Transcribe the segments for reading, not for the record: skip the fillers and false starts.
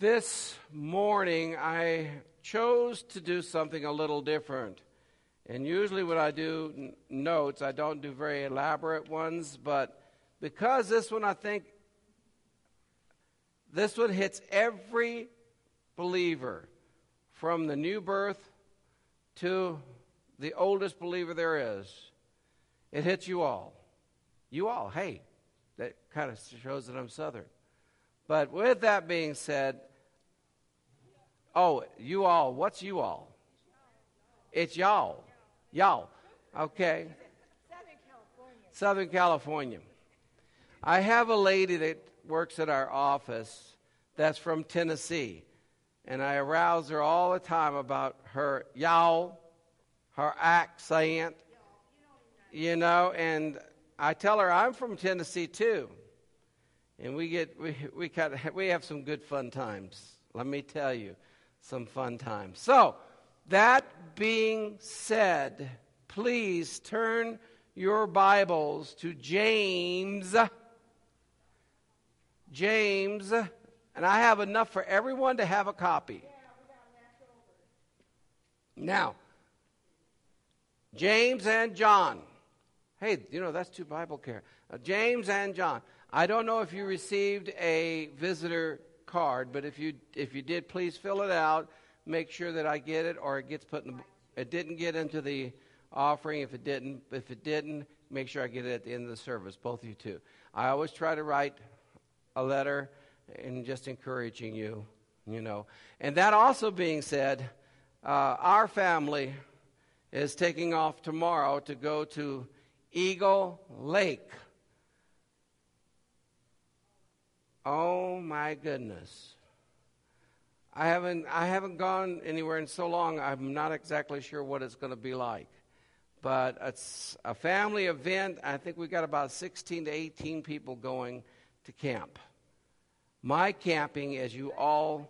This morning, I chose to do something a little different. And usually when I do notes, I don't do very elaborate ones, but because this one, I think, this one hits every believer, from the new birth to the oldest believer there is. It hits you all. You all, hey, that kind of shows that I'm Southern. But with that being said, you all, what's you all? It's y'all. Y'all, okay. Southern California. I have a lady that works at our office that's from Tennessee, and I arouse her all the time about her y'all, her accent, and I tell her I'm from Tennessee too. And we have some good fun times. Let me tell you, some fun times. So, that being said, please turn your Bibles to James. James, and I have enough for everyone to have a copy. Now, James and John. Hey, that's two Bible care. James and John. I don't know if you received a visitor card, but if you did, please fill it out. Make sure that I get it, or it gets put in. It didn't get into the offering. If it didn't, make sure I get it at the end of the service. Both of you too. I always try to write a letter and just encouraging you, And that also being said, our family is taking off tomorrow to go to Eagle Lake. Oh my goodness. I haven't gone anywhere in so long. I'm not exactly sure what it's going to be like. But it's a family event. I think we've got about 16 to 18 people going to camp. My camping, as you all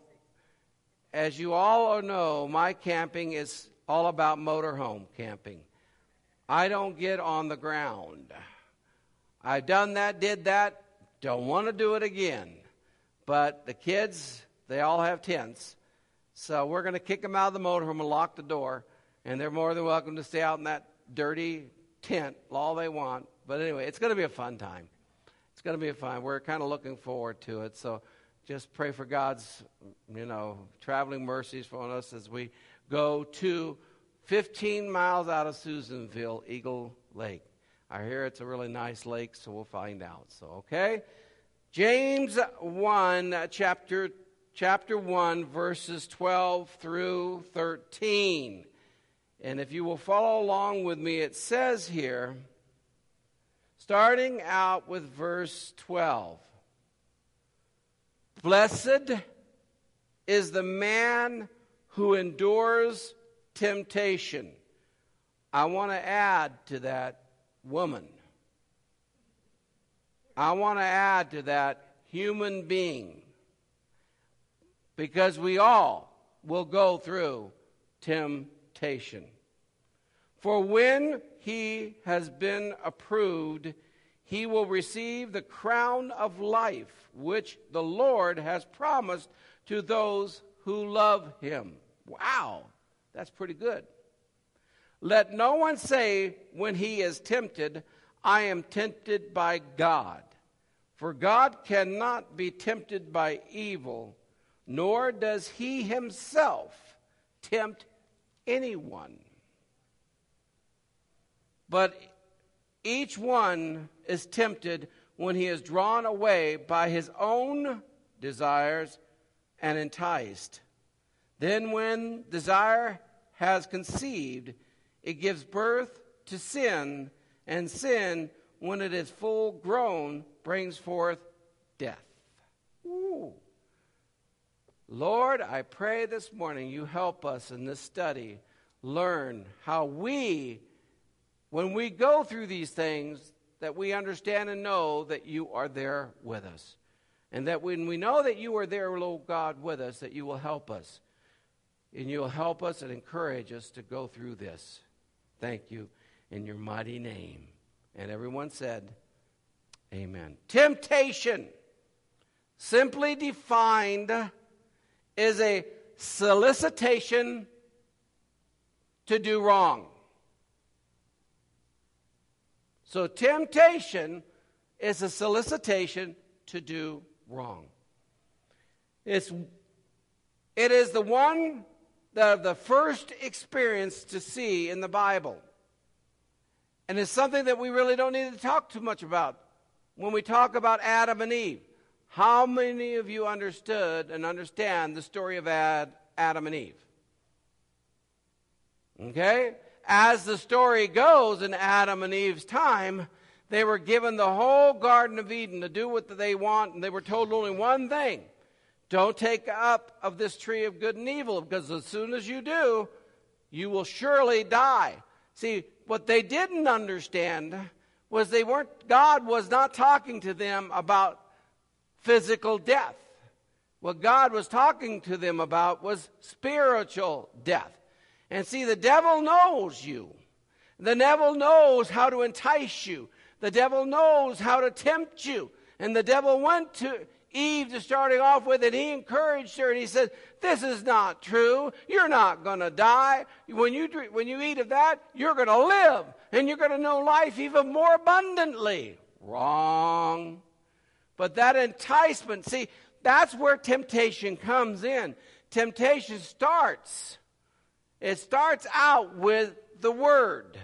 know, my camping is all about motorhome camping. I don't get on the ground. I've done that, did that. Don't want to do it again. But the kids, they all have tents. So we're going to kick them out of the motorhome and lock the door. And they're more than welcome to stay out in that dirty tent all they want. But anyway, it's going to be a fun time. It's going to be fun. We're kind of looking forward to it. So just pray for God's, traveling mercies for us as we go to 15 miles out of Susanville, Eagle Lake. I hear it's a really nice lake, so we'll find out. So, okay? James 1, chapter 1, verses 12 through 13. And if you will follow along with me, it says here, starting out with verse 12, "Blessed is the man who endures temptation." I want to add to that, woman. I want to add to that, human being. Because we all will go through temptation. For when he has been approved, he will receive the crown of life, which the Lord has promised to those who love him. Wow, that's pretty good. Let no one say when he is tempted, "I am tempted by God." For God cannot be tempted by evil, nor does he himself tempt anyone. But each one is tempted when he is drawn away by his own desires and enticed. Then when desire has conceived, it gives birth to sin, and sin, when it is full grown, brings forth death. Ooh. Lord, I pray this morning you help us in this study learn how we, when we go through these things, that we understand and know that you are there with us. And that when we know that you are there, Lord God, with us, that you will help us. And you will help us and encourage us to go through this. Thank you in your mighty name. And everyone said, amen. Temptation, simply defined, is a solicitation to do wrong. So temptation is a solicitation to do wrong. It is the one that the first experience to see in the Bible. And it's something that we really don't need to talk too much about when we talk about Adam and Eve. How many of you understood and understand the story of Adam and Eve? Okay? As the story goes, in Adam and Eve's time, they were given the whole Garden of Eden to do what they want, and they were told only one thing: don't take up of this tree of good and evil, because as soon as you do, you will surely die. See, what they didn't understand was God was not talking to them about physical death. What God was talking to them about was spiritual death. And see, the devil knows you. The devil knows how to entice you. The devil knows how to tempt you. And the devil went to Eve to starting off with, and he encouraged her, and he said, this is not true. You're not going to die. When you eat of that, you're going to live, and you're going to know life even more abundantly. Wrong. But that enticement, see, that's where temptation comes in. Temptation starts. It starts out with the word.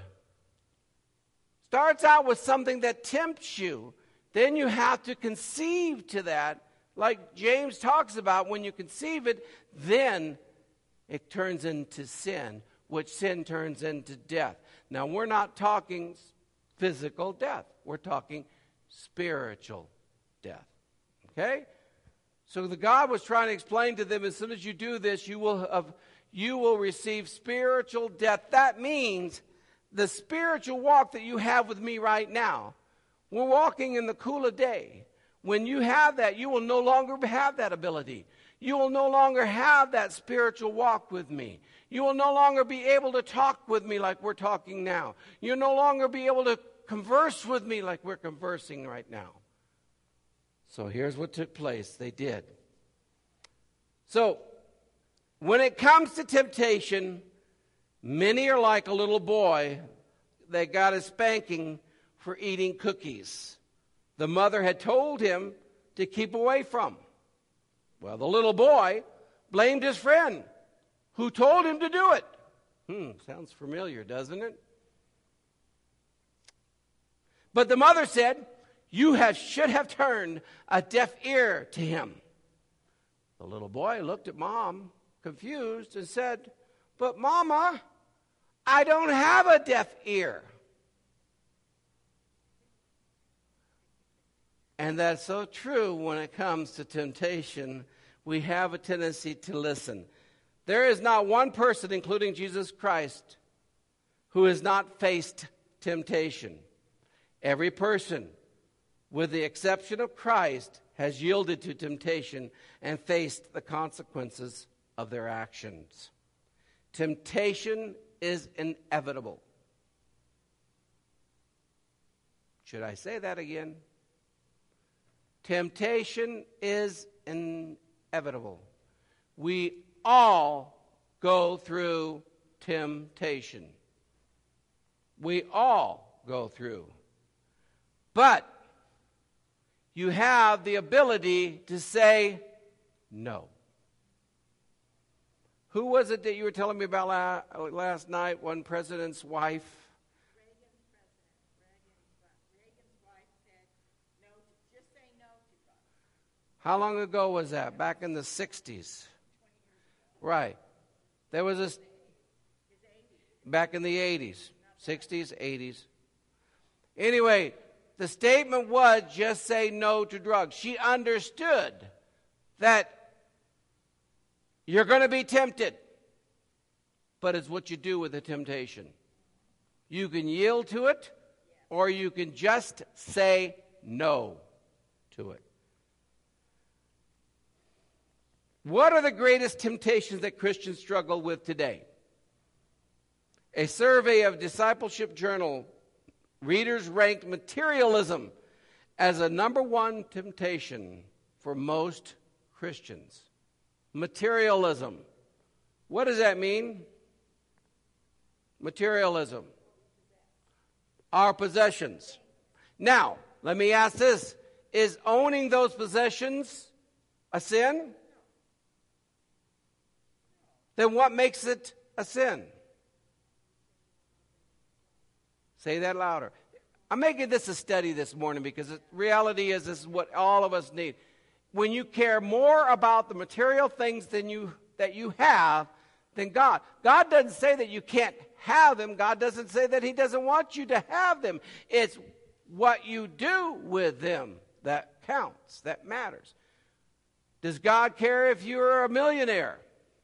Starts out with something that tempts you. Then you have to conceive to that. Like James talks about, when you conceive it, then it turns into sin, which sin turns into death. Now, we're not talking physical death. We're talking spiritual death. Okay? So the God was trying to explain to them, as soon as you do this, you will receive spiritual death. That means the spiritual walk that you have with me right now. We're walking in the cool of day. When you have that, you will no longer have that ability. You will no longer have that spiritual walk with me. You will no longer be able to talk with me like we're talking now. You'll no longer be able to converse with me like we're conversing right now. So here's what took place. They did. So when it comes to temptation, many are like a little boy that got a spanking for eating cookies. The mother had told him to keep away from. Well, the little boy blamed his friend who told him to do it. Sounds familiar, doesn't it? But the mother said, you should have turned a deaf ear to him. The little boy looked at Mom, confused, and said, but Mama, I don't have a deaf ear. And that's so true when it comes to temptation. We have a tendency to listen. There is not one person, including Jesus Christ, who has not faced temptation. Every person, with the exception of Christ, has yielded to temptation and faced the consequences of their actions. Temptation is inevitable. Should I say that again? Temptation is inevitable. We all go through temptation. We all go through. But you have the ability to say no. Who was it that you were telling me about last night? One president's wife. How long ago was that? Back in the 60s. Right. There was back in the 80s, 60s, 80s. Anyway, the statement was just say no to drugs. She understood that you're going to be tempted, but it's what you do with the temptation. You can yield to it, or you can just say no to it. What are the greatest temptations that Christians struggle with today? A survey of Discipleship Journal readers ranked materialism as a number one temptation for most Christians. Materialism. What does that mean? Materialism. Our possessions. Now, let me ask this. Is owning those possessions a sin? Then what makes it a sin? Say that louder. I'm making this a study this morning because the reality is this is what all of us need. When you care more about the material things that you have than God. God doesn't say that you can't have them. God doesn't say that He doesn't want you to have them. It's what you do with them that counts, that matters. Does God care if you're a millionaire?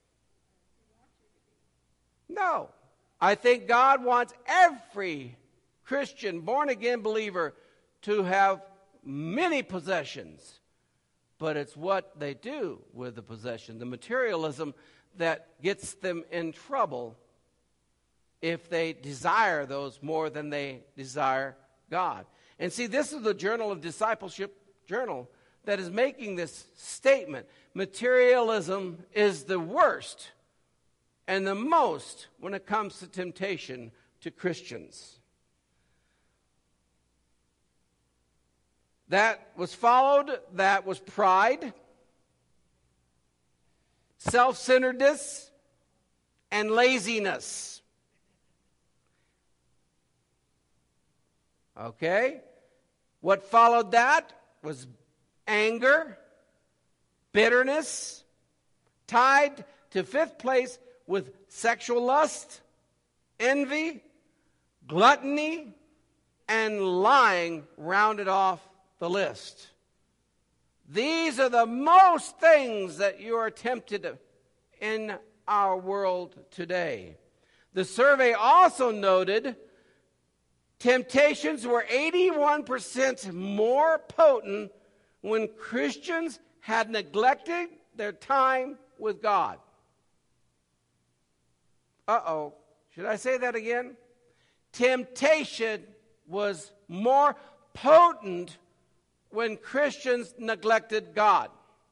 No. I think God wants every Christian, born-again believer to have many possessions. But it's what they do with the possession, the materialism, that gets them in trouble if they desire those more than they desire God. And see, this is the Journal of Discipleship journal that is making this statement. Materialism is the worst and the most when it comes to temptation to Christians. That was pride, self-centeredness, and laziness. Okay? What followed that was anger, bitterness, tied to fifth place with sexual lust, envy, gluttony, and lying rounded off the list. These are the most things that you are tempted in our world today. The survey also noted temptations were 81% more potent when Christians had neglected their time with God. Uh-oh. Should I say that again? Temptation was more potent when Christians neglected God.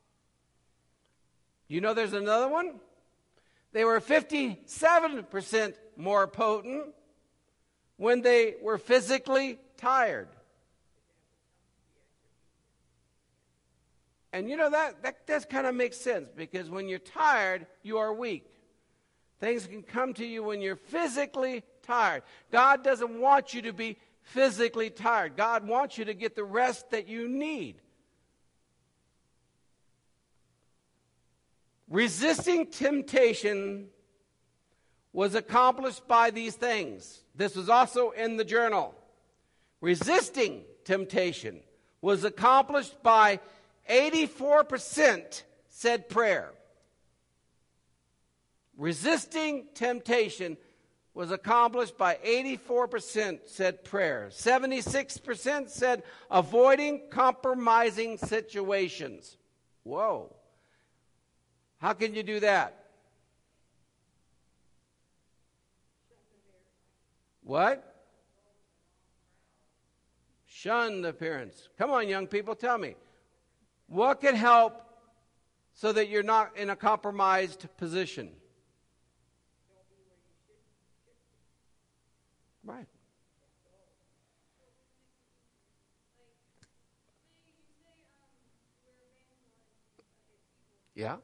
You know there's another one? They were 57% more potent when they were physically tired. And you know that does kind of make sense, because when you're tired, you are weak. Things can come to you when you're physically tired. God doesn't want you to be physically tired. God wants you to get the rest that you need. Resisting temptation was accomplished by these things. This was also in the journal. Resisting temptation was accomplished by 84% said prayer. Resisting temptation was accomplished by 84% said prayer. 76% said avoiding compromising situations. Whoa. How can you do that? What? Shun the appearance. Come on, young people, tell me. What can help so that you're not in a compromised position? Right. Yeah.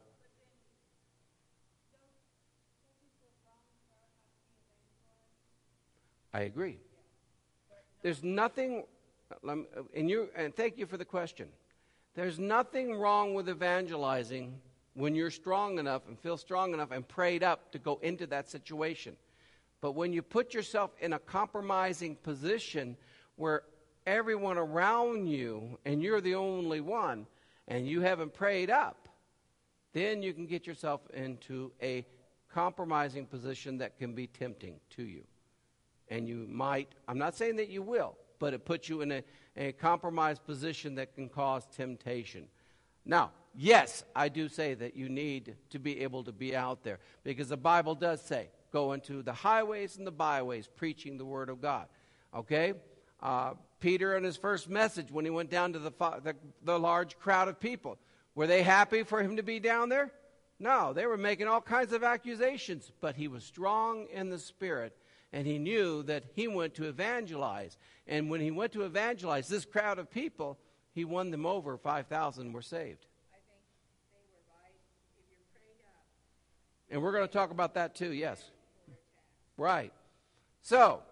I agree. There's nothing, and thank you for the question. There's nothing wrong with evangelizing when you're strong enough and feel strong enough and prayed up to go into that situation. But when you put yourself in a compromising position where everyone around you and you're the only one and you haven't prayed up, then you can get yourself into a compromising position that can be tempting to you. And you might, I'm not saying that you will, but it puts you in a compromised position that can cause temptation. Now, yes, I do say that you need to be able to be out there, because the Bible does say, go into the highways and the byways preaching the word of God. Okay? Peter, in his first message, when he went down to the large crowd of people, were they happy for him to be down there? No, they were making all kinds of accusations, but he was strong in the Spirit, and he knew that he went to evangelize. And when he went to evangelize this crowd of people, he won them over. 5,000 were saved. I think they were right. If you're prayed up. And we're going to talk about that too, yes. Right. So,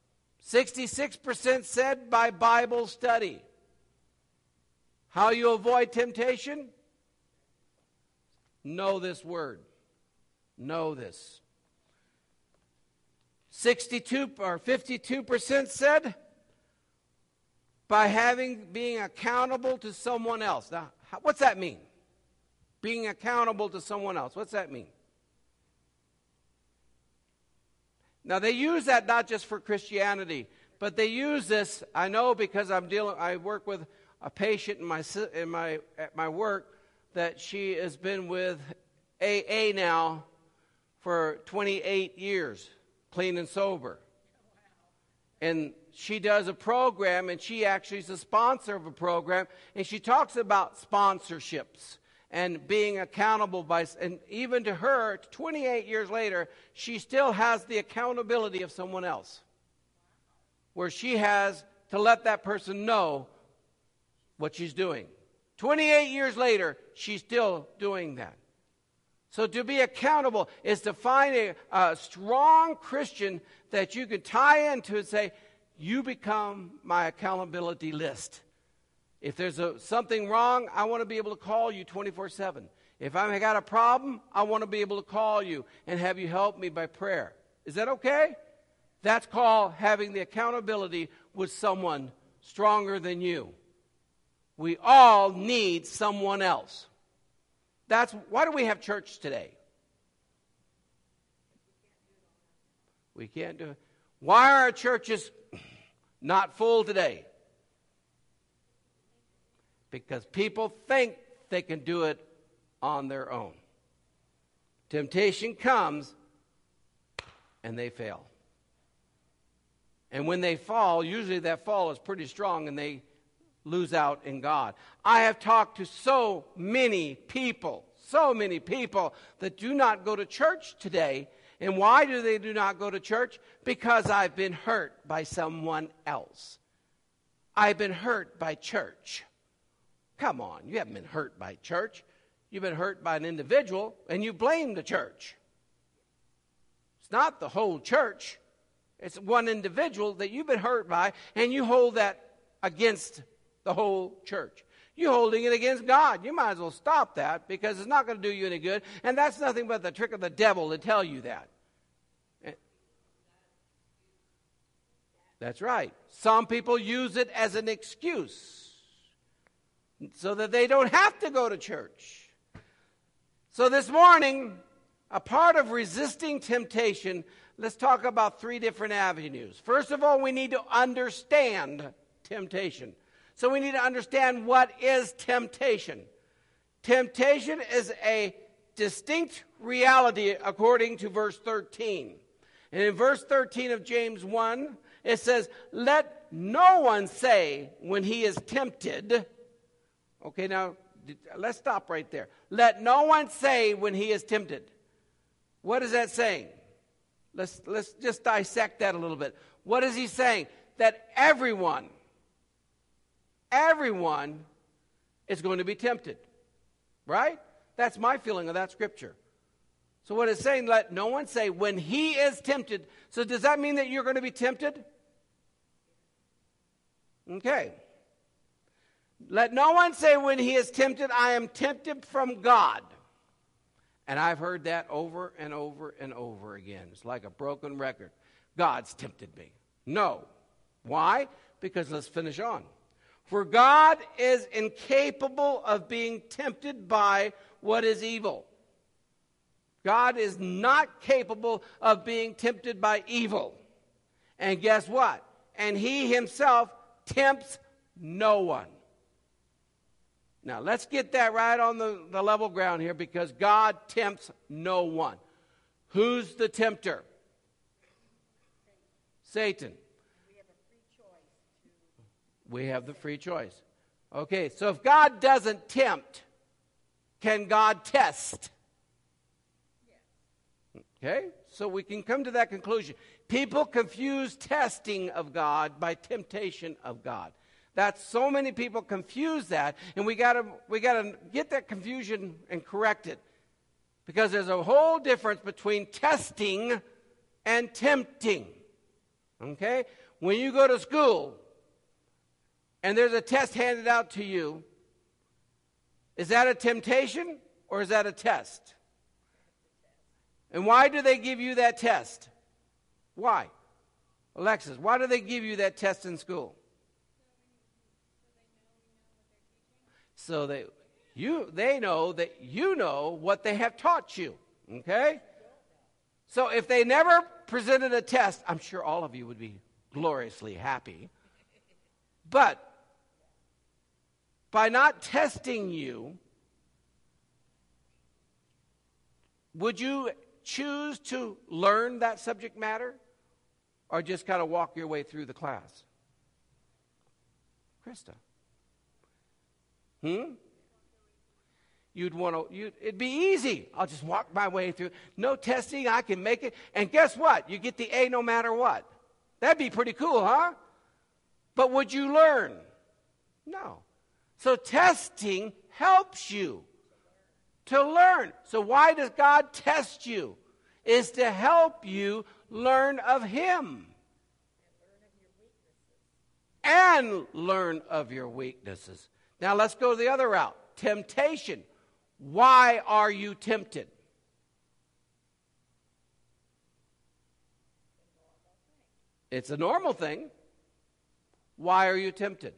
66% said by Bible study. How you avoid temptation? Know this word. Know this. 52% said by being accountable to someone else. Now, what's that mean? Being accountable to someone else. What's that mean? Now, they use that not just for Christianity, but they use this, I know, because I work with a patient at my work that she has been with AA now for 28 years, clean and sober. And she does a program, and she actually is a sponsor of a program, and she talks about sponsorships and being accountable and even to her, 28 years later, she still has the accountability of someone else, where she has to let that person know what she's doing. 28 years later, she's still doing that. So to be accountable is to find a strong Christian that you can tie into and say, you become my accountability list. If there's something wrong, I want to be able to call you 24/7. If I've got a problem, I want to be able to call you and have you help me by prayer. Is that okay? That's called having the accountability with someone stronger than you. We all need someone else. Why do we have church today? We can't do it. Why are our churches not full today? Because people think they can do it on their own. Temptation comes and they fail. And when they fall, usually that fall is pretty strong and they lose out in God. I have talked to so many people that do not go to church today. And why do they do not go to church? Because I've been hurt by someone else. I've been hurt by church. Come on, you haven't been hurt by church. You've been hurt by an individual, and you blame the church. It's not the whole church. It's one individual that you've been hurt by, and you hold that against the whole church. You're holding it against God. You might as well stop that, because it's not going to do you any good, and that's nothing but the trick of the devil to tell you that. That's right. Some people use it as an excuse so that they don't have to go to church. So this morning, a part of resisting temptation, let's talk about 3 different avenues. First of all, we need to understand temptation. So we need to understand what is temptation. Temptation is a distinct reality according to verse 13. And in verse 13 of James 1, it says, let no one say when he is tempted. Okay, now, let's stop right there. Let no one say when he is tempted. What is that saying? Let's just dissect that a little bit. What is he saying? That everyone is going to be tempted. Right? That's my feeling of that scripture. So what it's saying, let no one say when he is tempted. So does that mean that you're going to be tempted? Okay. Let no one say when he is tempted, I am tempted from God. And I've heard that over and over and over again. It's like a broken record. God's tempted me. No. Why? Because let's finish on. For God is incapable of being tempted by what is evil. God is not capable of being tempted by evil. And guess what? And he himself tempts no one. Now, let's get that right on the level ground here, because God tempts no one. Who's the tempter? Satan. We have the free choice. Okay, so if God doesn't tempt, can God test? Okay? So we can come to that conclusion. People confuse testing of God by temptation of God. That's so many people confuse that, and we gotta get that confusion and correct it. Because there's a whole difference between testing and tempting. Okay? When you go to school and there's a test handed out to you, is that a temptation or is that a test? And why do they give you that test? Why? Alexis, why do they give you that test in school? So they know that you know what they have taught you. Okay? So if they never presented a test, I'm sure all of you would be gloriously happy. But by not testing you, would you choose to learn that subject matter or just kind of walk your way through the class? Krista. It'd be easy. I'll just walk my way through. No testing, I can make it. And guess what? You get the A no matter what. That'd be pretty cool, huh? But would you learn? No. So testing helps you to learn. So why does God test you? Is to help you learn of Him. And learn of your weaknesses. Now let's go the other route. Temptation. Why are you tempted? It's a normal thing. Why are you tempted?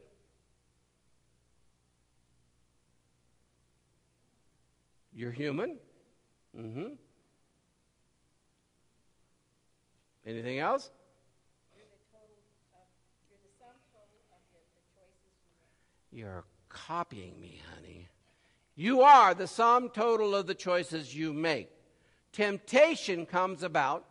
You're human. Anything else? You're the sum total of the choices you make. You're copying me, honey. You are the sum total of the choices you make. Temptation comes about.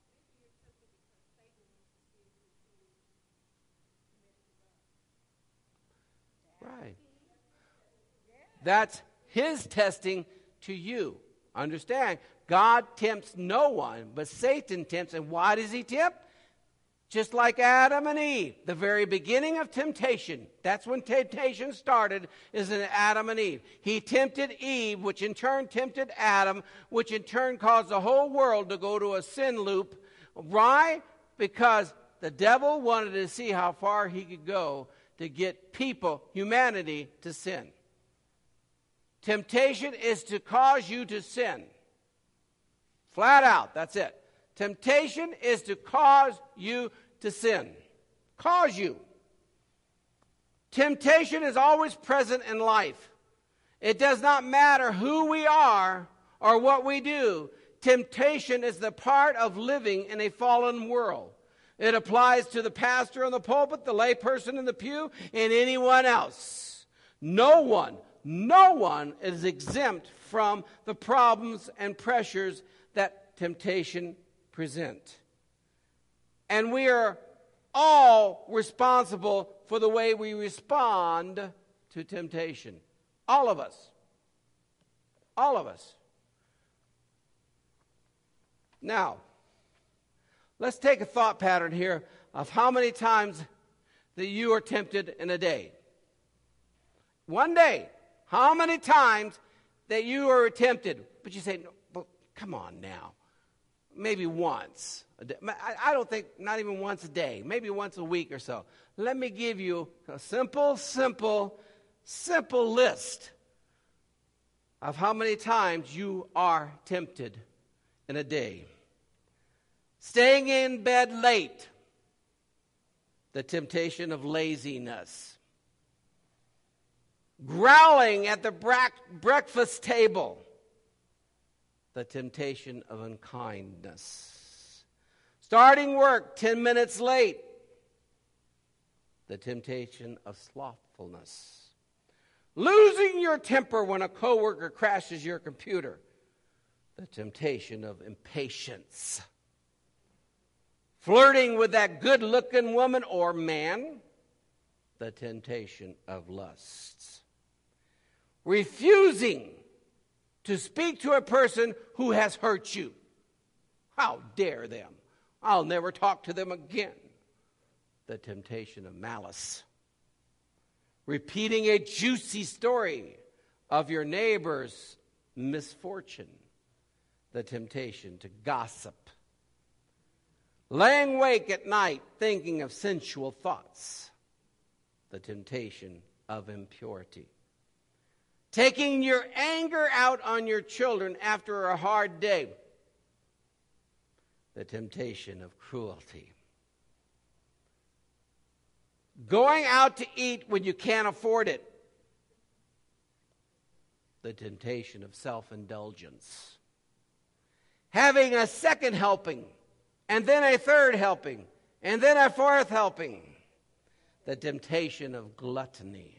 Right. That's His testing to you. Understand, God tempts no one, but Satan tempts. And why does he tempt? Just like Adam and Eve, the very beginning of temptation. That's when temptation started, is in Adam and Eve. He tempted Eve, which in turn tempted Adam, which in turn caused the whole world to go to a sin loop. Why? Because the devil wanted to see how far he could go to get people, humanity, to sin. Temptation is to cause you to sin. Flat out, that's it. Temptation is to cause you to sin. Cause you. Temptation is always present in life. It does not matter who we are or what we do. Temptation is the part of living in a fallen world. It applies to the pastor in the pulpit, the lay person in the pew, and anyone else. No one is exempt from the problems and pressures that temptation present. And we are all responsible for the way we respond to temptation. All of us. All of us. Now, let's take a thought pattern here of how many times that you are tempted in a day. One day, how many times that you are tempted? But you say, no, but come on now. Maybe once a day. I don't think, not even once a day. Maybe once a week or so. Let me give you a simple list of how many times you are tempted in a day. Staying in bed late, the temptation of laziness. Growling at the breakfast table, the temptation of unkindness. Starting work 10 minutes late, the temptation of slothfulness. Losing your temper when a coworker crashes your computer, the temptation of impatience. Flirting with that good-looking woman or man, the temptation of lusts. Refusing to speak to a person who has hurt you, How dare them? I'll never talk to them again. The temptation of malice. Repeating a juicy story of your neighbor's misfortune. The temptation to gossip. Laying awake at night thinking of sensual thoughts. The temptation of impurity. Taking your anger out on your children after a hard day. The temptation of cruelty. Going out to eat when you can't afford it. The temptation of self-indulgence. Having a second helping, and then a third helping, and then a fourth helping. The temptation of gluttony.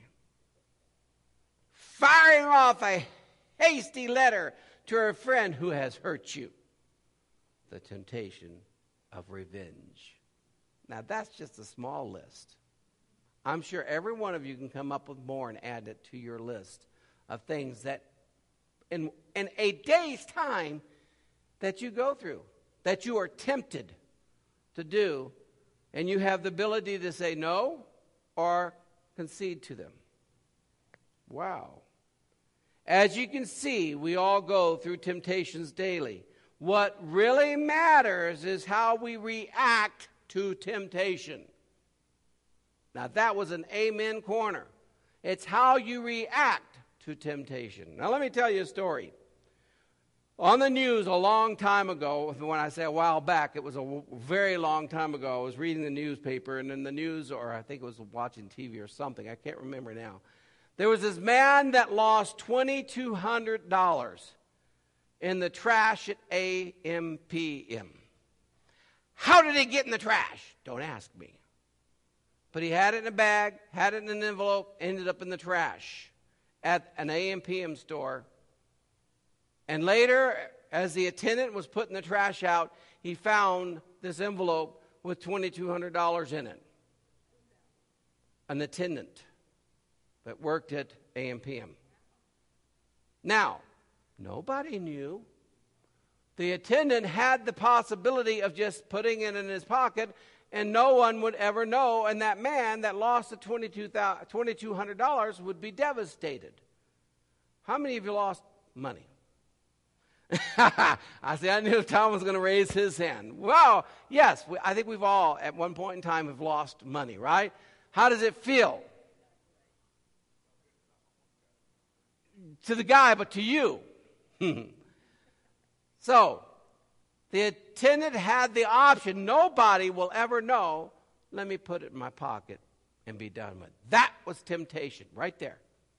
Firing off a hasty letter to a friend who has hurt you. The temptation of revenge. Now that's just a small list. I'm sure every one of you can come up with more and add it to your list of things that in a day's time that you go through, that you are tempted to do, and you have the ability to say no or concede to them. Wow. As you can see, we all go through temptations daily. What really matters is how we react to temptation. Now that was an amen corner. It's how you react to temptation. Now let me tell you a story. On the news a long time ago, when I say a while back, it was a very long time ago. I was reading the newspaper, and in the news, or I think it was watching TV or something, I can't remember now. There was this man that lost $2,200 in the trash at AMPM. How did he get in the trash? Don't ask me. But he had it in a bag, had it in an envelope, ended up in the trash at an AMPM store. And later, as the attendant was putting the trash out, he found this envelope with $2,200 in it. An attendant that worked at AMPM. Now, nobody knew. The attendant had the possibility of just putting it in his pocket, and no one would ever know, and that man that lost the $2,200 would be devastated. How many of you lost money? I knew Tom was going to raise his hand. Well, yes, I think we've all at one point in time have lost money, right? How does it feel? To the guy, but to you. So, the attendant had the option. Nobody will ever know. Let me put it in my pocket and be done with it. That was temptation right there.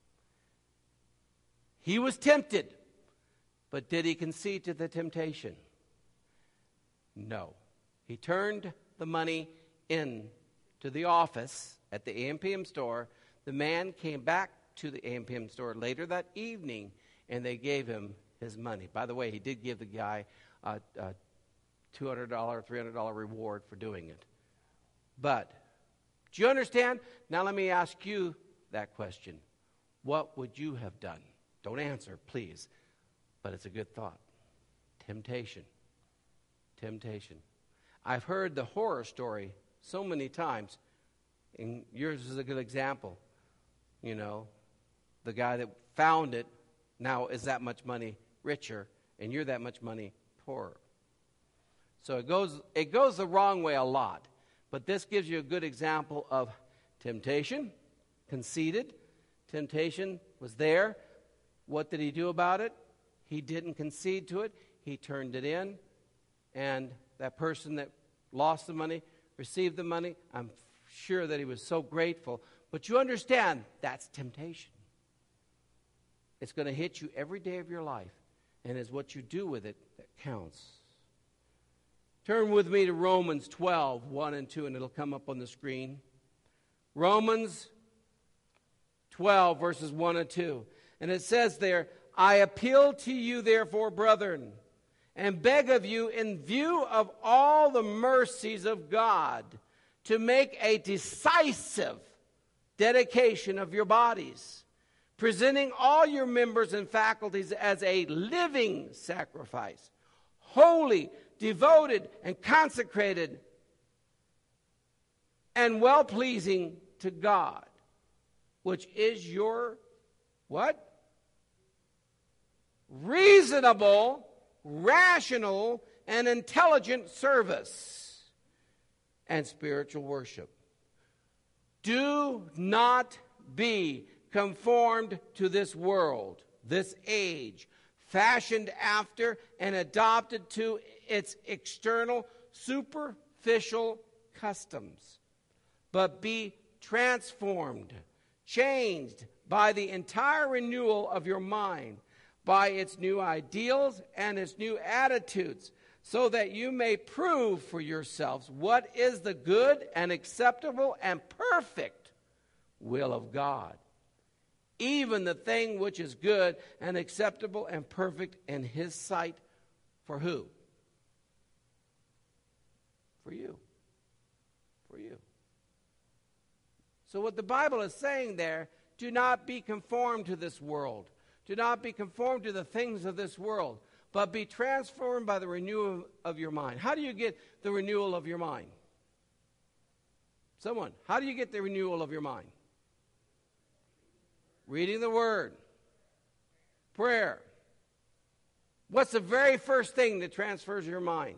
He was tempted. But did he concede to the temptation? No. He turned the money in to the office at the AMPM store. The man came back to the AMPM store later that evening, and they gave him his money. By the way, he did give the guy a $200, $300 reward for doing it. But, do you understand? Now let me ask you that question. What would you have done? Don't answer, please. But it's a good thought. Temptation. Temptation. I've heard the horror story so many times, and yours is a good example. You know, the guy that found it now is that much money richer, and you're that much money poorer. So it goes the wrong way a lot. But this gives you a good example of temptation, conceded. Temptation was there. What did he do about it? He didn't concede to it. He turned it in. And that person that lost the money received the money. I'm sure that he was so grateful. But you understand, that's temptation. It's going to hit you every day of your life. And it's what you do with it that counts. Turn with me to Romans 12, 1 and 2, and it'll come up on the screen. Romans 12, verses 1 and 2. And it says there, I appeal to you, therefore, brethren, and beg of you, in view of all the mercies of God, to make a decisive dedication of your bodies, presenting all your members and faculties as a living sacrifice, holy, devoted, and consecrated, and well-pleasing to God, which is your what? Reasonable, rational, and intelligent service and spiritual worship. Do not be conformed to this world, this age, fashioned after and adopted to its external, superficial customs, but be transformed, changed by the entire renewal of your mind, by its new ideals and its new attitudes, so that you may prove for yourselves what is the good and acceptable and perfect will of God, even the thing which is good and acceptable and perfect in His sight. For who? For you. For you. So what the Bible is saying there, do not be conformed to this world. Do not be conformed to the things of this world, but be transformed by the renewal of your mind. How do you get the renewal of your mind? Someone, how do you get the renewal of your mind? Reading the Word. Prayer. What's the very first thing that transfers your mind?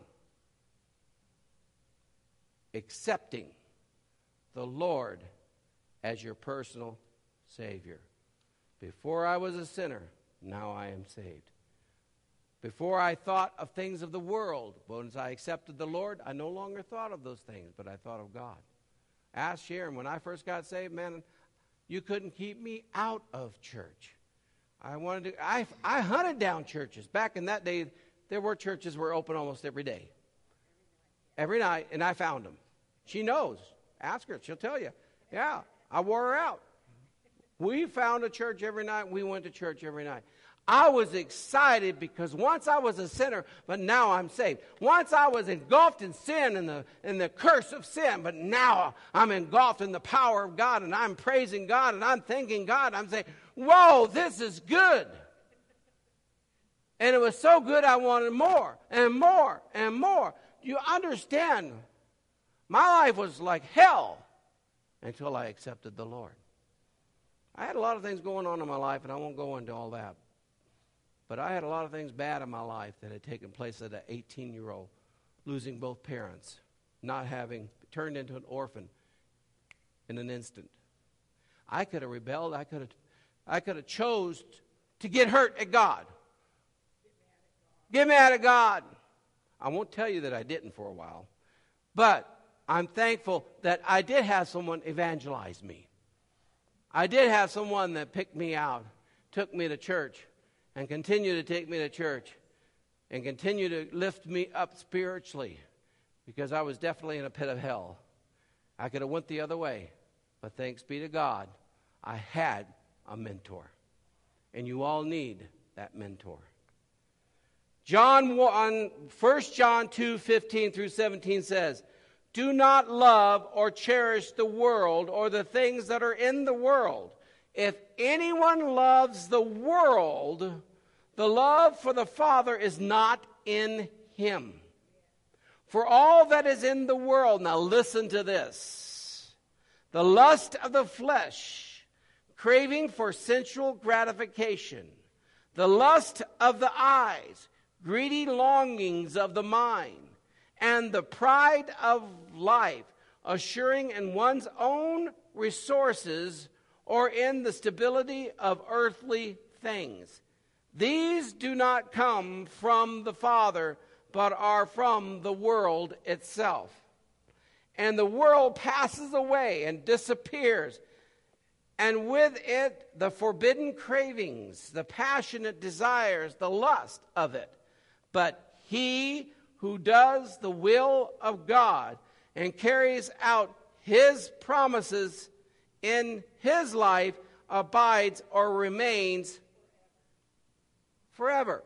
Accepting the Lord as your personal Savior. Before I was a sinner, now I am saved. Before I thought of things of the world, once I accepted the Lord, I no longer thought of those things, but I thought of God. Ask Sharon, when I first got saved, man, you couldn't keep me out of church. I hunted down churches. Back in that day, there were churches that were open almost every day. Every night, and I found them. She knows. Ask her. She'll tell you. Yeah, I wore her out. We found a church every night. We went to church every night. I was excited because once I was a sinner, but now I'm saved. Once I was engulfed in sin and the curse of sin, but now I'm engulfed in the power of God, and I'm praising God, and I'm thanking God. I'm saying, whoa, this is good. And it was so good I wanted more and more and more. You understand, my life was like hell until I accepted the Lord. I had a lot of things going on in my life, and I won't go into all that. But I had a lot of things bad in my life that had taken place at an 18-year-old, losing both parents, not having, turned into an orphan in an instant. I could have rebelled. I could have chose to get hurt at God. Get mad at God. I won't tell you that I didn't for a while. But I'm thankful that I did have someone evangelize me. I did have someone that picked me out, took me to church, and continue to take me to church, and continue to lift me up spiritually, because I was definitely in a pit of hell. I could have went the other way, but thanks be to God, I had a mentor. And you all need that mentor. 1 John 2:15 through 17 says, do not love or cherish the world or the things that are in the world. If anyone loves the world, the love for the Father is not in him. For all that is in the world, now listen to this, the lust of the flesh, craving for sensual gratification, the lust of the eyes, greedy longings of the mind, and the pride of life, assuring in one's own resources or in the stability of earthly things. These do not come from the Father, but are from the world itself. And the world passes away and disappears, and with it the forbidden cravings, the passionate desires, the lust of it. But he who does the will of God and carries out His promises in his life abides or remains forever.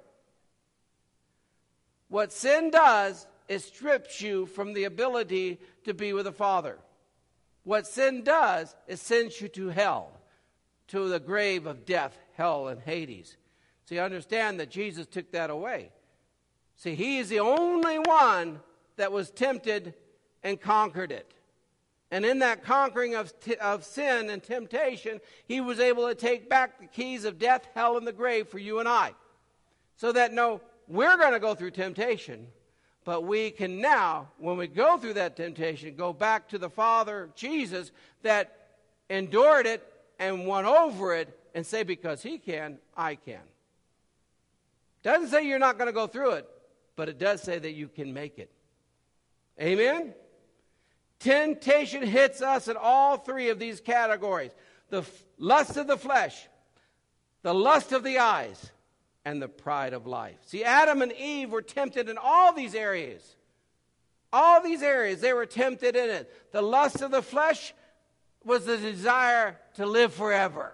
What sin does is strips you from the ability to be with the Father. What sin does is sends you to hell, to the grave of death, hell, and Hades. So you understand that Jesus took that away. See, he is the only one that was tempted and conquered it. And in that conquering of sin and temptation, he was able to take back the keys of death, hell, and the grave for you and I. So that we're going to go through temptation, but we can now, when we go through that temptation, go back to the Father, Jesus, that endured it and won over it, and say, because he can, I can. Doesn't say you're not going to go through it, but it does say that you can make it. Amen? Temptation hits us in all three of these categories. The lust of the flesh, the lust of the eyes, and the pride of life. See, Adam and Eve were tempted in all these areas. All these areas, they were tempted in it. The lust of the flesh was the desire to live forever.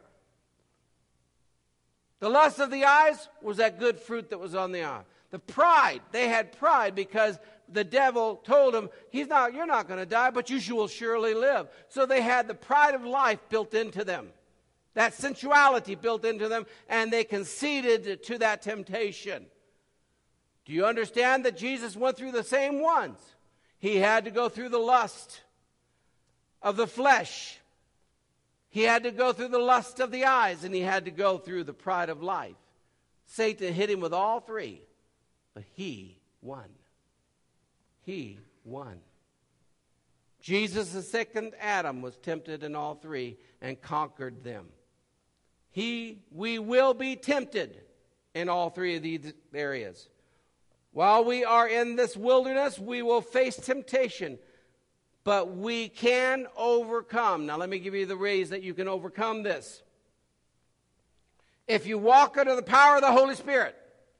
The lust of the eyes was that good fruit that was on the eye. The pride, they had pride because the devil told them, you're not going to die, but you will surely live. So they had the pride of life built into them. That sensuality built into them, and they conceded to that temptation. Do you understand that Jesus went through the same ones? He had to go through the lust of the flesh. He had to go through the lust of the eyes, and he had to go through the pride of life. Satan hit him with all three, but he won. He won. Jesus, the second Adam, was tempted in all three and conquered them. We will be tempted in all three of these areas. While we are in this wilderness, we will face temptation, but we can overcome. Now, let me give you the ways that you can overcome this. If you walk under the power of the Holy Spirit,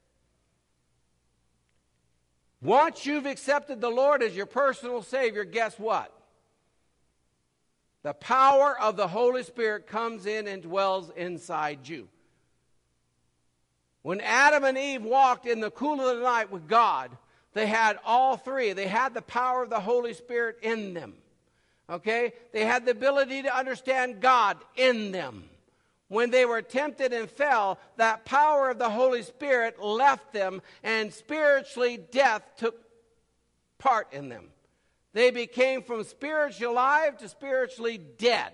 once you've accepted the Lord as your personal Savior, guess what? The power of the Holy Spirit comes in and dwells inside you. When Adam and Eve walked in the cool of the night with God, they had all three. They had the power of the Holy Spirit in them. Okay? They had the ability to understand God in them. When they were tempted and fell, that power of the Holy Spirit left them, and spiritually death took part in them. They became from spiritually alive to spiritually dead.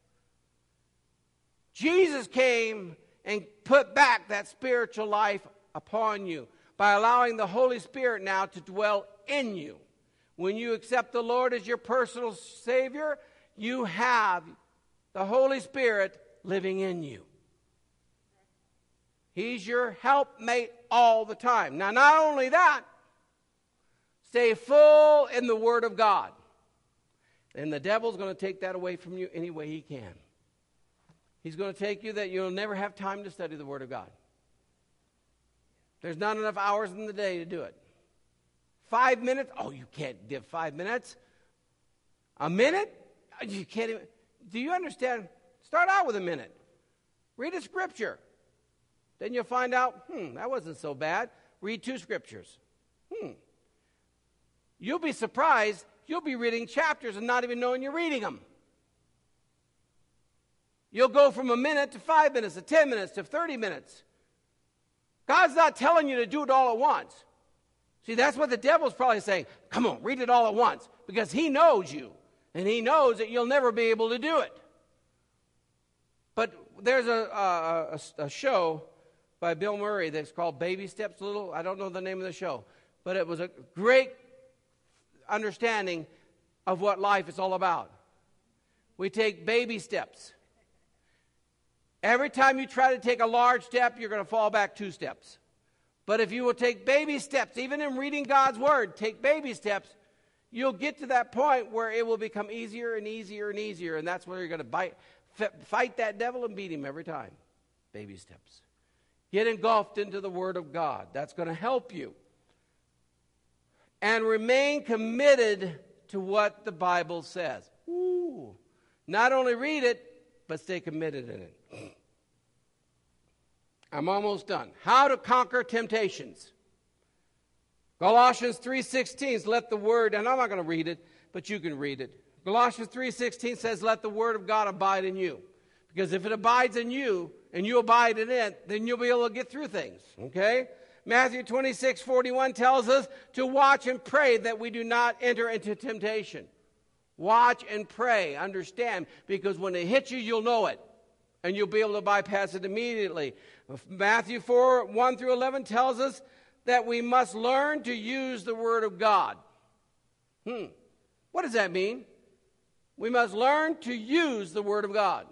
Jesus came and put back that spiritual life upon you by allowing the Holy Spirit now to dwell in you. When you accept the Lord as your personal Savior, you have the Holy Spirit living in you. He's your helpmate all the time. Now, not only that, stay full in the Word of God. And the devil's going to take that away from you any way he can. He's going to take you that you'll never have time to study the Word of God. There's not enough hours in the day to do it. 5 minutes? Oh, you can't give 5 minutes. A minute? You can't even. Do you understand? Start out with a minute. Read a scripture. Then you'll find out, that wasn't so bad. Read 2 scriptures. You'll be surprised. You'll be reading chapters and not even knowing you're reading them. You'll go from a minute to 5 minutes to 10 minutes to 30 minutes. God's not telling you to do it all at once. See, that's what the devil's probably saying. Come on, read it all at once. Because he knows you. And he knows that you'll never be able to do it. But there's a show by Bill Murray that's called Baby Steps Little. I don't know the name of the show. But it was a great understanding of what life is all about. We take baby steps. Every time you try to take a large step, you're going to fall back 2 steps. But if you will take baby steps, even in reading God's Word, take baby steps, you'll get to that point where it will become easier and easier and easier. And that's where you're going to fight that devil and beat him every time. Baby steps. Get engulfed into the Word of God. That's going to help you. And remain committed to what the Bible says. Ooh. Not only read it, but stay committed in it. I'm almost done. How to conquer temptations. Colossians 3:16 let the word, and I'm not going to read it, but you can read it. Colossians 3:16 says, let the word of God abide in you. Because if it abides in you, and you abide in it, then you'll be able to get through things. Okay? Matthew 26:41 tells us to watch and pray that we do not enter into temptation. Watch and pray, understand, because when it hits you, you'll know it, and you'll be able to bypass it immediately. Matthew 4:1-11 tells us that we must learn to use the Word of God. What does that mean? We must learn to use the Word of God.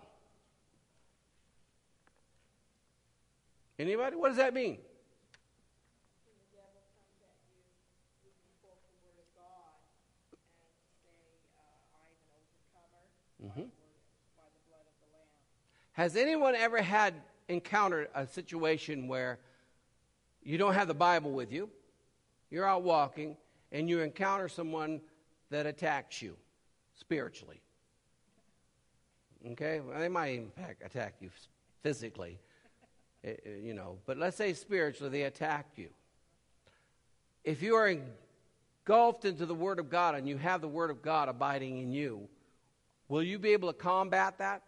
Anybody? What does that mean? When the devil comes at you, you can quote the word of God and say, I am an overcomer by the blood of the Lamb. Has anyone ever encountered a situation where you don't have the Bible with you, you're out walking, and you encounter someone that attacks you spiritually? Okay? Well, they might even attack you physically. But let's say spiritually they attacked you. If you are engulfed into the Word of God and you have the Word of God abiding in you, will you be able to combat that?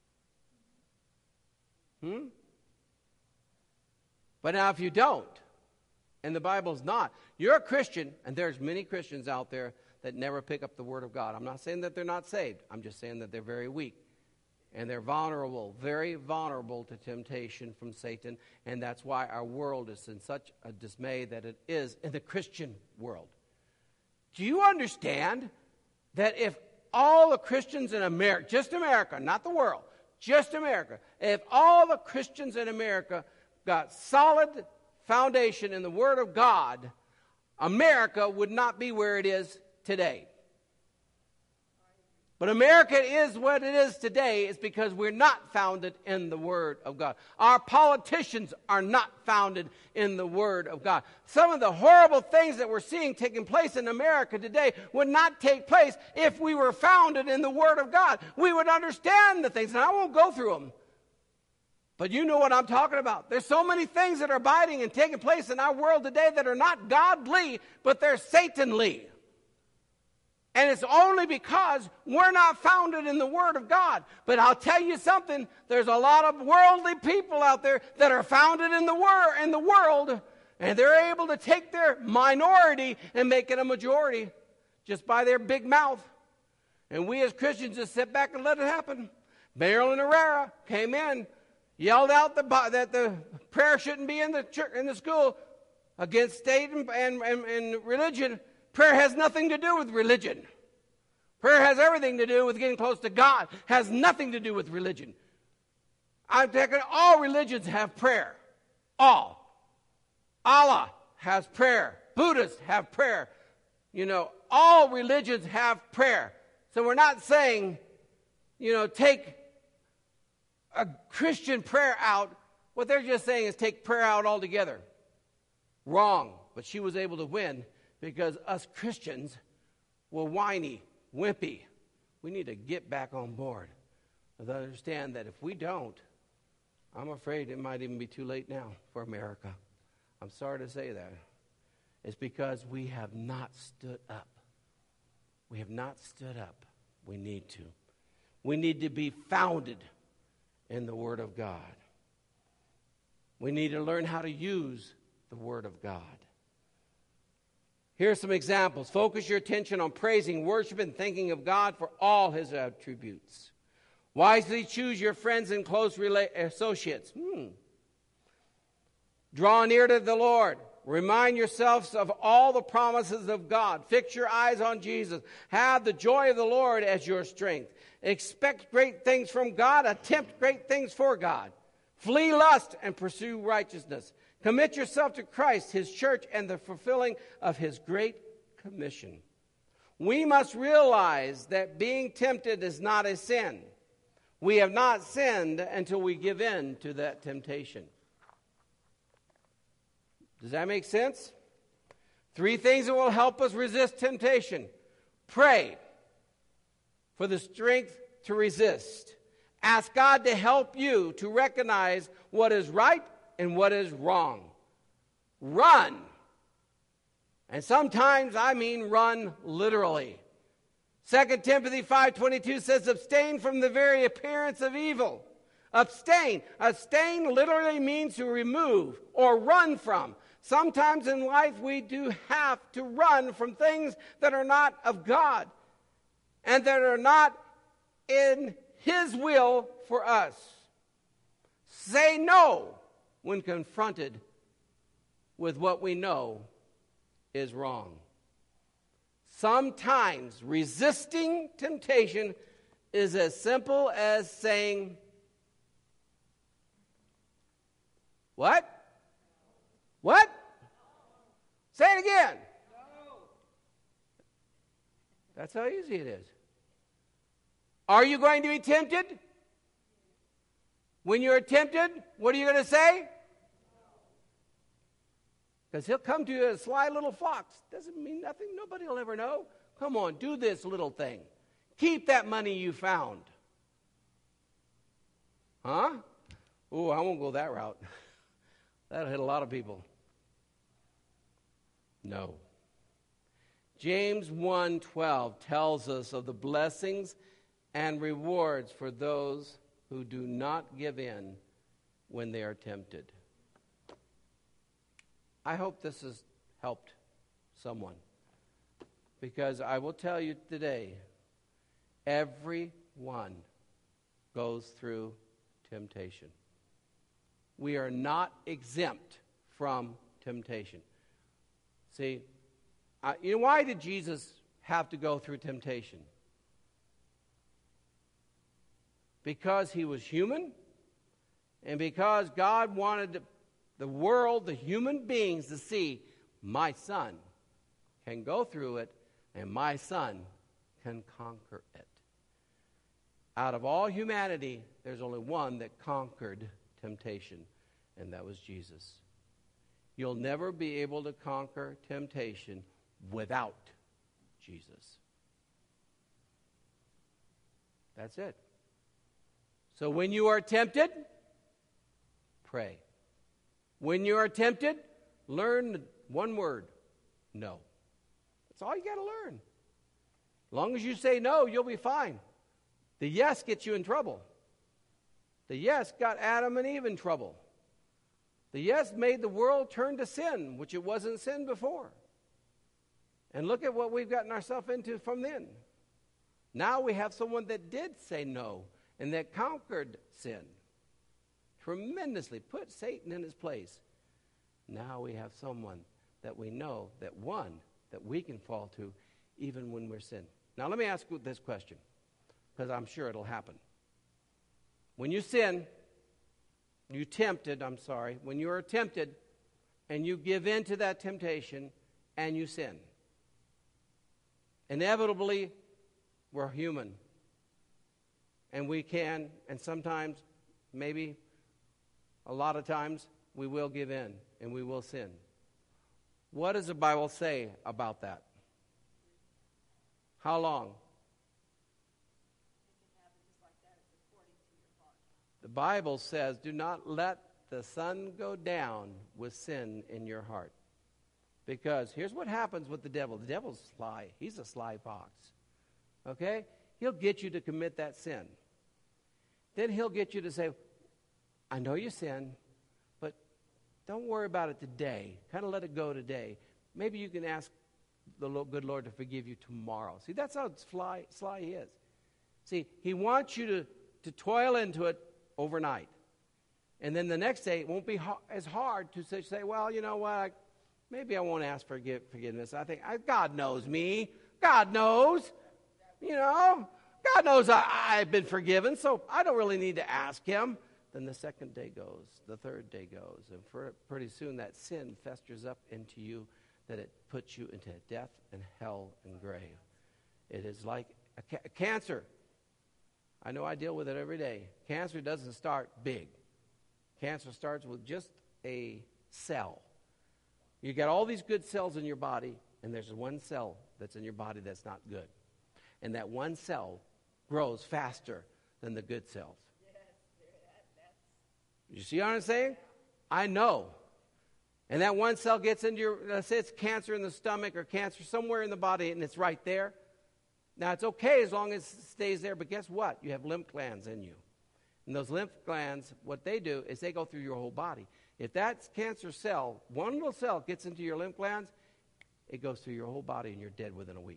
But now if you don't, and the Bible's not, you're a Christian, and there's many Christians out there that never pick up the Word of God. I'm not saying that they're not saved. I'm just saying that they're very weak. And they're vulnerable, very vulnerable to temptation from Satan. And that's why our world is in such a dismay that it is in the Christian world. Do you understand that if all the Christians in America, just America, not the world, just America, if all the Christians in America got solid foundation in the Word of God, America would not be where it is today. But America is what it is today is because we're not founded in the Word of God. Our politicians are not founded in the Word of God. Some of the horrible things that we're seeing taking place in America today would not take place if we were founded in the Word of God. We would understand the things, and I won't go through them. But you know what I'm talking about. There's so many things that are abiding and taking place in our world today that are not godly, but they're Satanly. And it's only because we're not founded in the Word of God. But I'll tell you something, there's a lot of worldly people out there that are founded in the world, and they're able to take their minority and make it a majority just by their big mouth. And we as Christians just sit back and let it happen. Marilyn Herrera came in, yelled out that the prayer shouldn't be in the church, in the school against state and religion. Prayer has nothing to do with religion. Prayer has everything to do with getting close to God. Has nothing to do with religion. I'm taking all religions have prayer. All. Allah has prayer. Buddhists have prayer. All religions have prayer. So we're not saying, take a Christian prayer out. What they're just saying is take prayer out altogether. Wrong. But she was able to win because us Christians were whiny, wimpy. We need to get back on board and understand that if we don't, I'm afraid it might even be too late now for America. I'm sorry to say that. It's because we have not stood up. We have not stood up. We need to. We need to be founded in the Word of God. We need to learn how to use the Word of God. Here are some examples. Focus your attention on praising, worshiping, and thinking of God for all His attributes. Wisely choose your friends and close associates. Draw near to the Lord. Remind yourselves of all the promises of God. Fix your eyes on Jesus. Have the joy of the Lord as your strength. Expect great things from God. Attempt great things for God. Flee lust and pursue righteousness. Commit yourself to Christ, His church, and the fulfilling of His great commission. We must realize that being tempted is not a sin. We have not sinned until we give in to that temptation. Does that make sense? 3 things that will help us resist temptation. Pray for the strength to resist. Ask God to help you to recognize what is right and what is wrong. Run. And sometimes I mean run literally. 2 Timothy 5:22 says, abstain from the very appearance of evil. Abstain. Abstain literally means to remove or run from. Sometimes in life we do have to run from things that are not of God and that are not in His will for us. Say no when confronted with what we know is wrong. Sometimes resisting temptation is as simple as saying, what? What? Say it again. No. That's how easy it is. Are you going to be tempted? When you're tempted, what are you going to say? Because he'll come to you as a sly little fox. Doesn't mean nothing. Nobody will ever know. Come on, do this little thing. Keep that money you found. Huh? Oh, I won't go that route. That'll hit a lot of people. No. James 1:12 tells us of the blessings and rewards for those who do not give in when they are tempted. I hope this has helped someone, because I will tell you today, everyone goes through temptation. We are not exempt from temptation. See, why did Jesus have to go through temptation? Because he was human, and because God wanted the world, the human beings, to see my son can go through it, and my son can conquer it. Out of all humanity, there's only one that conquered temptation, and that was Jesus. You'll never be able to conquer temptation without Jesus. That's it. So when you are tempted, pray. When you are tempted, learn one word: no. That's all you got to learn. As long as you say no, you'll be fine. The yes gets you in trouble. The yes got Adam and Eve in trouble. The yes made the world turn to sin, which it wasn't sin before. And look at what we've gotten ourselves into from then. Now we have someone that did say no and that conquered sin tremendously, put Satan in his place. Now we have someone that we know, that we can fall to even when we're sin. Now let me ask you this question, because I'm sure it'll happen. When you sin, when you are tempted and you give in to that temptation and you sin, inevitably we're human. And we can, and sometimes, maybe a lot of times, we will give in and we will sin. What does the Bible say about that? How long? The Bible says, do not let the sun go down with sin in your heart. Because here's what happens with the devil. The devil's sly. He's a sly fox. Okay? He'll get you to commit that sin. Then he'll get you to say, I know you sin, but don't worry about it today. Kind of let it go today. Maybe you can ask the good Lord to forgive you tomorrow. See, that's how sly he is. See, he wants you to toil into it overnight. And then the next day, it won't be as hard to say, well, you know what, maybe I won't ask for forgiveness. I think, God knows me. God knows. God knows I've been forgiven, so I don't really need to ask him. Then the second day goes, the third day goes, and pretty soon that sin festers up into you that it puts you into death and hell and grave. It is like a cancer. I know I deal with it every day. Cancer doesn't start big. Cancer starts with just a cell. You got all these good cells in your body, and there's one cell that's in your body that's not good. And that one cell grows faster than the good cells. You see what I'm saying? I know. And that one cell gets into your, let's say it's cancer in the stomach or cancer somewhere in the body, and it's right there. Now, it's okay as long as it stays there, but guess what? You have lymph glands in you. And those lymph glands, what they do is they go through your whole body. If that cancer cell, one little cell gets into your lymph glands, it goes through your whole body and you're dead within a week.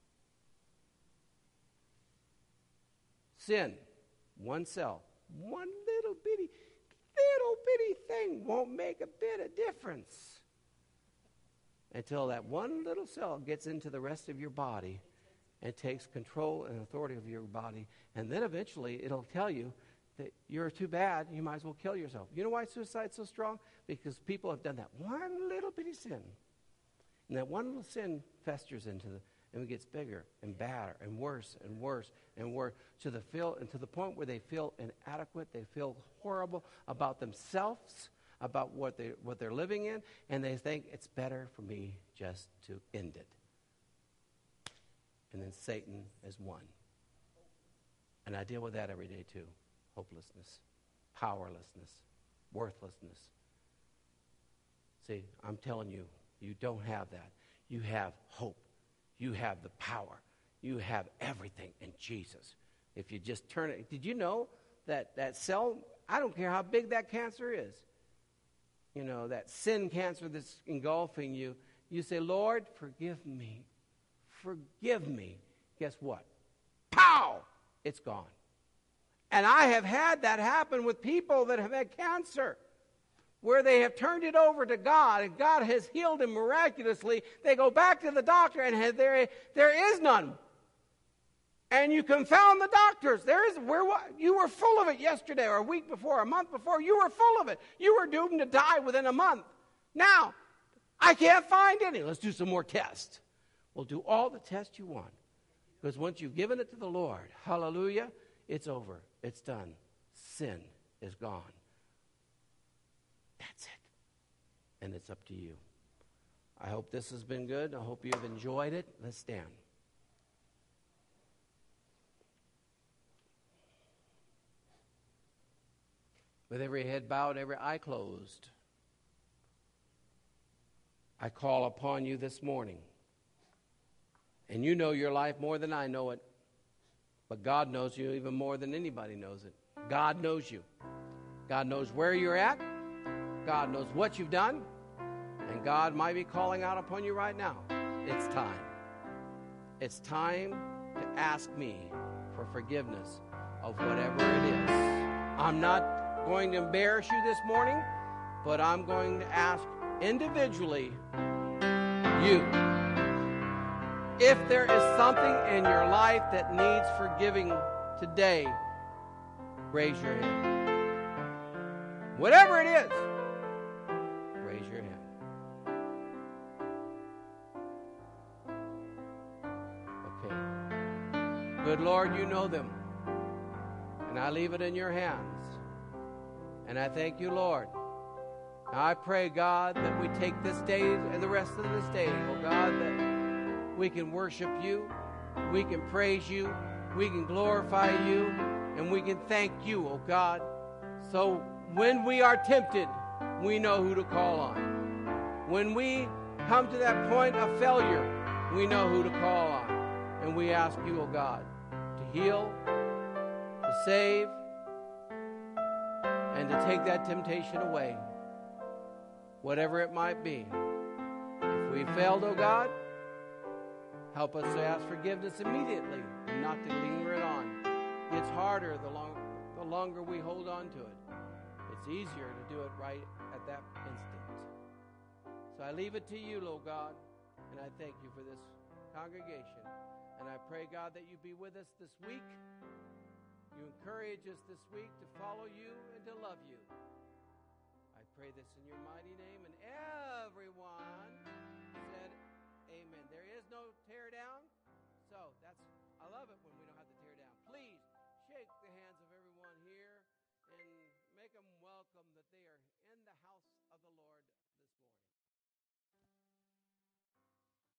Sin, one cell, one little bitty thing won't make a bit of difference until that one little cell gets into the rest of your body and takes control and authority of your body. And then eventually it'll tell you that you're too bad, you might as well kill yourself. You know why suicide's so strong? Because people have done that one little bitty sin. And that one little sin festers and it gets bigger and badder and worse and worse and worse to the point where they feel inadequate, they feel horrible about themselves, about what they're living in, and they think it's better for me just to end it. And then Satan is won. And I deal with that every day too. Hopelessness, powerlessness, worthlessness. See, I'm telling you, you don't have that. You have hope. You have the power. You have everything in Jesus. If you just turn it. Did you know that cell, I don't care how big that cancer is, you know, that sin cancer that's engulfing you, you say, Lord, forgive me. Forgive me. Guess what? Pow! It's gone. And I have had that happen with people that have had cancer, where they have turned it over to God, and God has healed them miraculously. They go back to the doctor, and there is none. And you confound the doctors. You were full of it yesterday, or a week before, a month before. You were full of it. You were doomed to die within a month. Now, I can't find any. Let's do some more tests. Well, do all the tests you want. Because once you've given it to the Lord, hallelujah, it's over. It's done. Sin is gone. That's it. And it's up to you. I hope this has been good. I hope you've enjoyed it. Let's stand. With every head bowed, every eye closed, I call upon you this morning. And you know your life more than I know it. But God knows you even more than anybody knows it. God knows you. God knows where you're at. God knows what you've done. And God might be calling out upon you right now. It's time. It's time to ask me for forgiveness of whatever it is. I'm not going to embarrass you this morning, but I'm going to ask individually you. If there is something in your life that needs forgiving today, raise your hand. Whatever it is, raise your hand. Okay. Good Lord, you know them. And I leave it in your hands. And I thank you, Lord. Now I pray, God, that we take this day and the rest of this day, oh God, that we can worship you, we can praise you, we can glorify you, and we can thank you, oh God. So when we are tempted, we know who to call on. When we come to that point of failure, we know who to call on. And we ask you, oh God, to heal, to save, and to take that temptation away, whatever it might be. If we failed, oh God, help us to ask forgiveness immediately and not to linger it on. It's harder the longer we hold on to it. It's easier to do it right at that instant. So I leave it to you, Lord God, and I thank you for this congregation. And I pray, God, that you be with us this week. You encourage us this week to follow you and to love you. I pray this in your mighty name, and everyone said amen. There is no tear down, so I love it when we don't have to tear down. Please shake the hands of everyone here and make them welcome that they are in the house of the Lord.